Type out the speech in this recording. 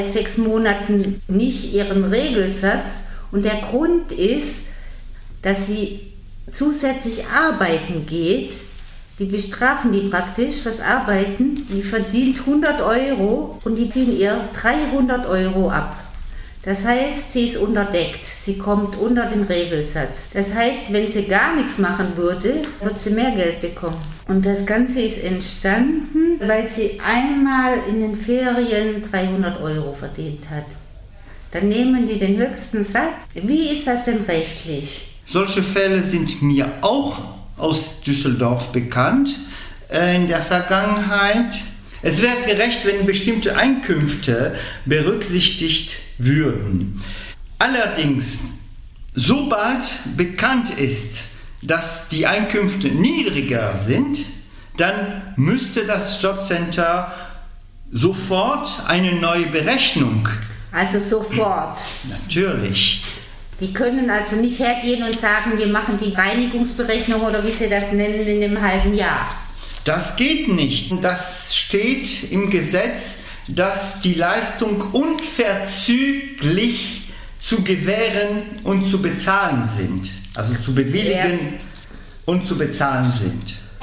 6 Monaten nicht ihren Regelsatz. Und der Grund ist, dass sie zusätzlich arbeiten geht. Die bestrafen die praktisch fürs Arbeiten. Die verdient 100 Euro und die ziehen ihr 300 Euro ab. Das heißt, sie ist unterdeckt. Sie kommt unter den Regelsatz. Das heißt, wenn sie gar nichts machen würde, wird sie mehr Geld bekommen. Und das Ganze ist entstanden, weil sie einmal in den Ferien 300 Euro verdient hat. Dann nehmen die den höchsten Satz. Wie ist das denn rechtlich? Solche Fälle sind mir auch aus Düsseldorf bekannt in der Vergangenheit. Es wäre gerecht, wenn bestimmte Einkünfte berücksichtigt würden. Allerdings, sobald bekannt ist, dass die Einkünfte niedriger sind, dann müsste das Jobcenter sofort eine neue Berechnung. Also sofort? Natürlich. Die können also nicht hergehen und sagen, wir machen die Reinigungsberechnung oder wie sie das nennen in einem halben Jahr. Das geht nicht. Das steht im Gesetz, dass die Leistung unverzüglich zu gewähren und zu bezahlen sind. Also zu bewilligen und zu bezahlen sind.